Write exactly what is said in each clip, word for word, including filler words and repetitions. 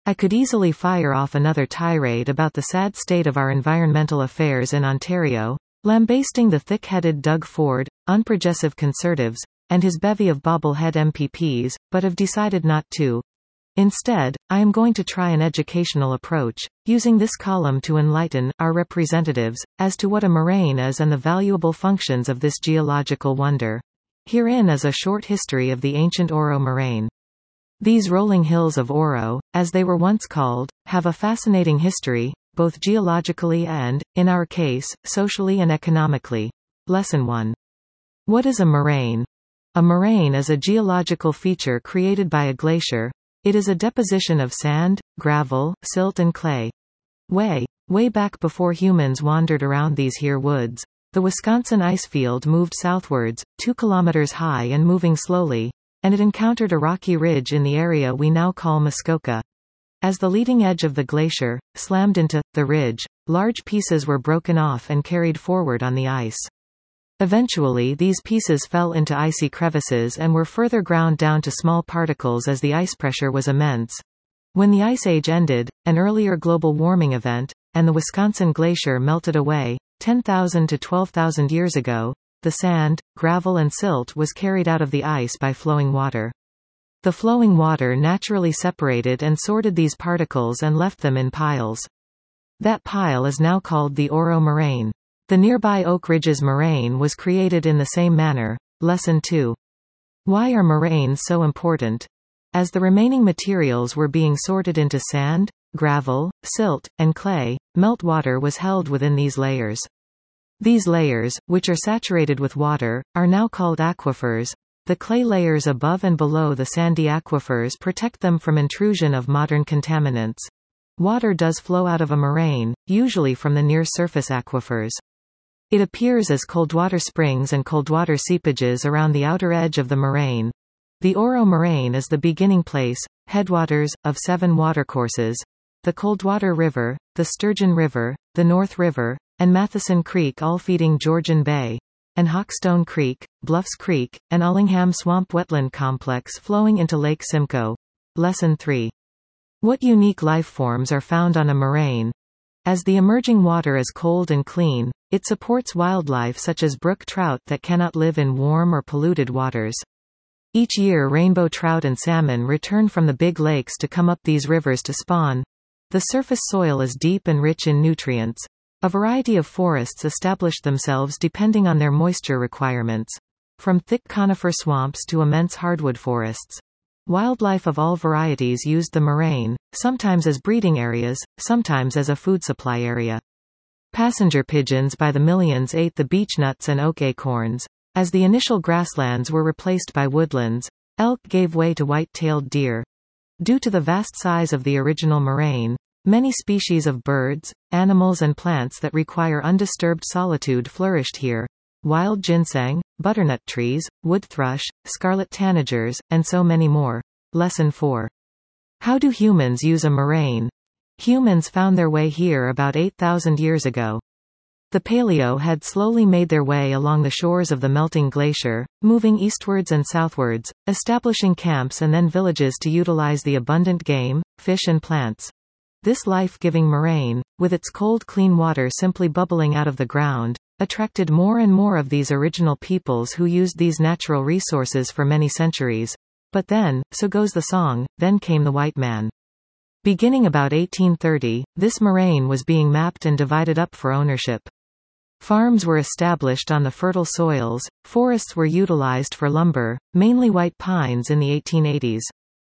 I could easily fire off another tirade about the sad state of our environmental affairs in Ontario, lambasting the thick-headed Doug Ford, unprogressive Conservatives, and his bevy of bobblehead M P Ps, but have decided not to. Instead, I am going to try an educational approach, using this column to enlighten our representatives as to what a moraine is and the valuable functions of this geological wonder. Herein is a short history of the ancient Oro moraine. These rolling hills of Oro, as they were once called, have a fascinating history, both geologically and, in our case, socially and economically. Lesson one. What is a moraine? A moraine is a geological feature created by a glacier. It is a deposition of sand, gravel, silt and clay. Way, way back before humans wandered around these here woods, the Wisconsin icefield moved southwards, two kilometers high and moving slowly, and it encountered a rocky ridge in the area we now call Muskoka. As the leading edge of the glacier slammed into the ridge, large pieces were broken off and carried forward on the ice. Eventually these pieces fell into icy crevices and were further ground down to small particles as the ice pressure was immense. When the Ice Age ended, an earlier global warming event, and the Wisconsin Glacier melted away, ten thousand to twelve thousand years ago, the sand, gravel and silt was carried out of the ice by flowing water. The flowing water naturally separated and sorted these particles and left them in piles. That pile is now called the Oro moraine. The nearby Oak Ridges moraine was created in the same manner. Lesson two. Why are moraines so important? As the remaining materials were being sorted into sand, gravel, silt, and clay, meltwater was held within these layers. These layers, which are saturated with water, are now called aquifers. The clay layers above and below the sandy aquifers protect them from intrusion of modern contaminants. Water does flow out of a moraine, usually from the near-surface aquifers. It appears as coldwater springs and coldwater seepages around the outer edge of the moraine. The Oro moraine is the beginning place, headwaters, of seven watercourses: the Coldwater River, the Sturgeon River, the North River, and Matheson Creek, all feeding Georgian Bay, and Hawkstone Creek, Bluffs Creek, and Allingham Swamp Wetland Complex flowing into Lake Simcoe. Lesson three. What unique life forms are found on a moraine? As the emerging water is cold and clean, it supports wildlife such as brook trout that cannot live in warm or polluted waters. Each year rainbow trout and salmon return from the big lakes to come up these rivers to spawn. The surface soil is deep and rich in nutrients. A variety of forests established themselves depending on their moisture requirements, from thick conifer swamps to immense hardwood forests. Wildlife of all varieties used the moraine, sometimes as breeding areas, sometimes as a food supply area. Passenger pigeons by the millions ate the beechnuts and oak acorns. As the initial grasslands were replaced by woodlands, elk gave way to white-tailed deer. Due to the vast size of the original moraine, many species of birds, animals and plants that require undisturbed solitude flourished here. Wild ginseng, butternut trees, wood thrush, scarlet tanagers, and so many more. Lesson four. How do humans use a moraine? Humans found their way here about eight thousand years ago. The paleo had slowly made their way along the shores of the melting glacier, moving eastwards and southwards, establishing camps and then villages to utilize the abundant game, fish and plants. This life-giving moraine, with its cold clean water simply bubbling out of the ground, attracted more and more of these original peoples who used these natural resources for many centuries. But then, so goes the song, then came the white man. Beginning about eighteen thirty, this moraine was being mapped and divided up for ownership. Farms were established on the fertile soils, forests were utilized for lumber, mainly white pines in the eighteen eighties.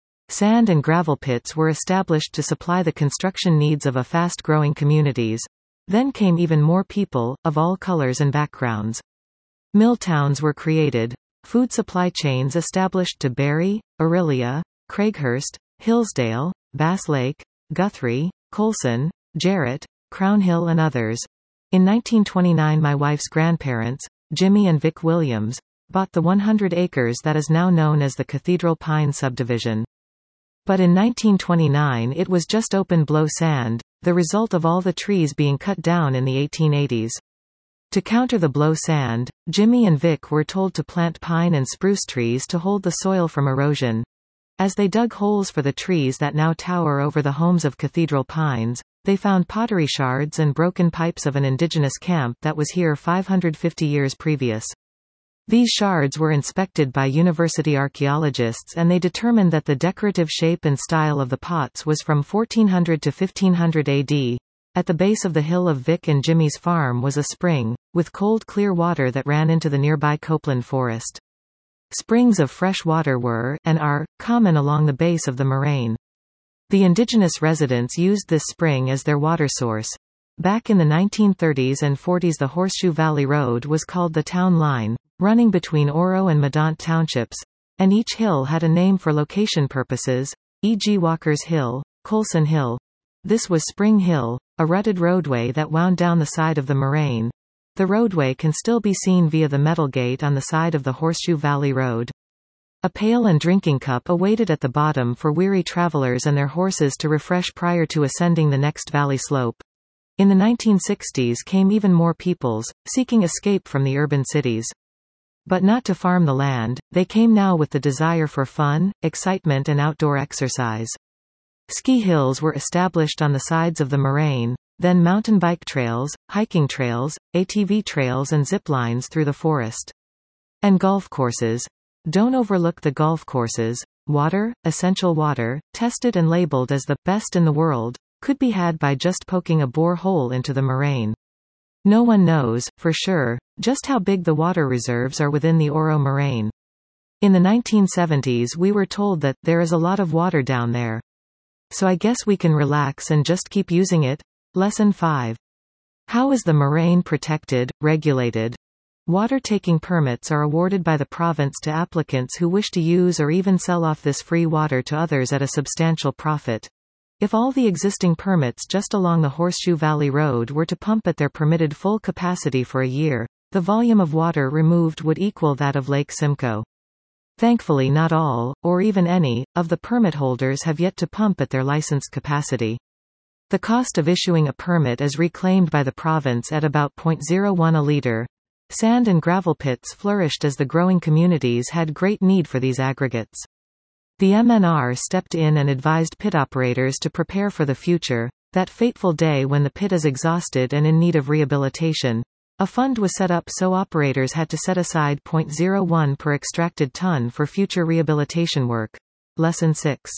Sand and gravel pits were established to supply the construction needs of a fast-growing communities. Then came even more people, of all colors and backgrounds. Mill towns were created, food supply chains established to Barrie, Orillia, Craighurst, Hillsdale, Bass Lake, Guthrie, Colson, Jarrett, Crown Hill and others. In nineteen twenty-nine my wife's grandparents, Jimmy and Vic Williams, bought the one hundred acres that is now known as the Cathedral Pine subdivision. But in nineteen twenty-nine it was just open blow sand, the result of all the trees being cut down in the eighteen eighties. To counter the blow sand, Jimmy and Vic were told to plant pine and spruce trees to hold the soil from erosion. As they dug holes for the trees that now tower over the homes of cathedral pines, they found pottery shards and broken pipes of an indigenous camp that was here five hundred fifty years previous. These shards were inspected by university archaeologists and they determined that the decorative shape and style of the pots was from fourteen hundred to fifteen hundred A D. At the base of the hill of Vic and Jimmy's farm was a spring, with cold clear water that ran into the nearby Copeland forest. Springs of fresh water were, and are, common along the base of the moraine. The indigenous residents used this spring as their water source. Back in the nineteen thirties and forties the Horseshoe Valley Road was called the Town Line, running between Oro and Medant townships, and each hill had a name for location purposes, for example Walker's Hill, Colson Hill. This was Spring Hill, a rutted roadway that wound down the side of the moraine. The roadway can still be seen via the metal gate on the side of the Horseshoe Valley Road. A pail and drinking cup awaited at the bottom for weary travelers and their horses to refresh prior to ascending the next valley slope. In the nineteen sixties came even more peoples, seeking escape from the urban cities. But not to farm the land, they came now with the desire for fun, excitement and outdoor exercise. Ski hills were established on the sides of the moraine, then mountain bike trails, hiking trails, A T V trails and zip lines through the forest. And golf courses. Don't overlook the golf courses. Water, essential water, tested and labeled as the best in the world, could be had by just poking a bore hole into the moraine. No one knows, for sure, just how big the water reserves are within the Oro moraine. In the nineteen seventies we were told that there is a lot of water down there. So I guess we can relax and just keep using it. Lesson five. How is the moraine protected, regulated? Water-taking permits are awarded by the province to applicants who wish to use or even sell off this free water to others at a substantial profit. If all the existing permits just along the Horseshoe Valley Road were to pump at their permitted full capacity for a year, the volume of water removed would equal that of Lake Simcoe. Thankfully not all, or even any, of the permit holders have yet to pump at their licensed capacity. The cost of issuing a permit is reclaimed by the province at about zero point zero one a litre. Sand and gravel pits flourished as the growing communities had great need for these aggregates. The M N R stepped in and advised pit operators to prepare for the future, that fateful day when the pit is exhausted and in need of rehabilitation. A fund was set up so operators had to set aside zero point zero one per extracted ton for future rehabilitation work. Lesson six.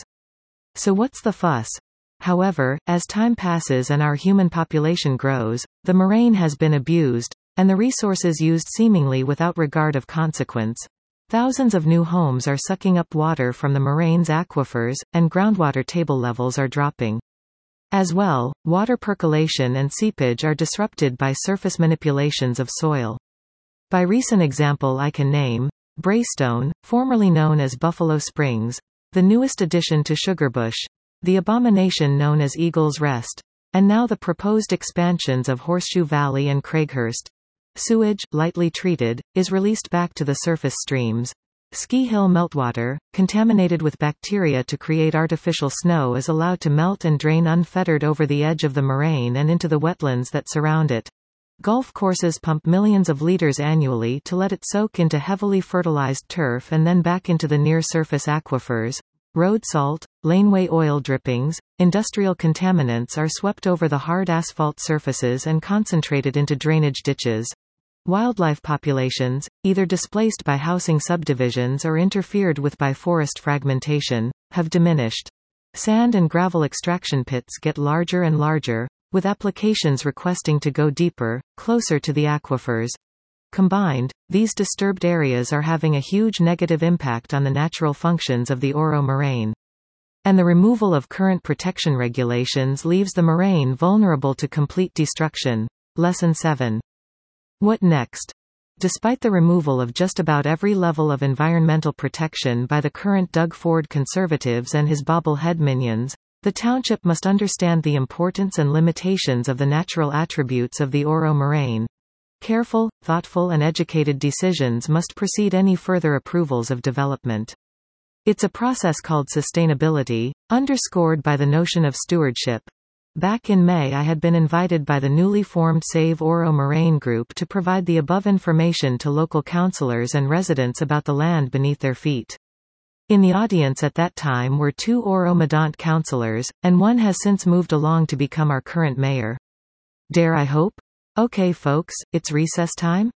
So what's the fuss? However, as time passes and our human population grows, the moraine has been abused, and the resources used seemingly without regard of consequence. Thousands of new homes are sucking up water from the moraine's aquifers, and groundwater table levels are dropping. As well, water percolation and seepage are disrupted by surface manipulations of soil. By recent example I can name Braystone, formerly known as Buffalo Springs, the newest addition to Sugarbush, the abomination known as Eagle's Rest, and now the proposed expansions of Horseshoe Valley and Craighurst. Sewage, lightly treated, is released back to the surface streams. Ski hill meltwater, contaminated with bacteria to create artificial snow, is allowed to melt and drain unfettered over the edge of the moraine and into the wetlands that surround it. Golf courses pump millions of liters annually to let it soak into heavily fertilized turf and then back into the near-surface aquifers. Road salt, laneway oil drippings, industrial contaminants are swept over the hard asphalt surfaces and concentrated into drainage ditches. Wildlife populations, either displaced by housing subdivisions or interfered with by forest fragmentation, have diminished. Sand and gravel extraction pits get larger and larger, with applications requesting to go deeper, closer to the aquifers. Combined, these disturbed areas are having a huge negative impact on the natural functions of the Oro moraine. And the removal of current protection regulations leaves the moraine vulnerable to complete destruction. Lesson seven. What next? Despite the removal of just about every level of environmental protection by the current Doug Ford conservatives and his bobblehead minions, the township must understand the importance and limitations of the natural attributes of the Oro moraine. Careful, thoughtful and educated decisions must precede any further approvals of development. It's a process called sustainability, underscored by the notion of stewardship. Back in May I had been invited by the newly formed Save Oro Moraine Group to provide the above information to local councillors and residents about the land beneath their feet. In the audience at that time were two Oro-Medonte councillors, and one has since moved along to become our current mayor. Dare I hope? Okay folks, it's recess time?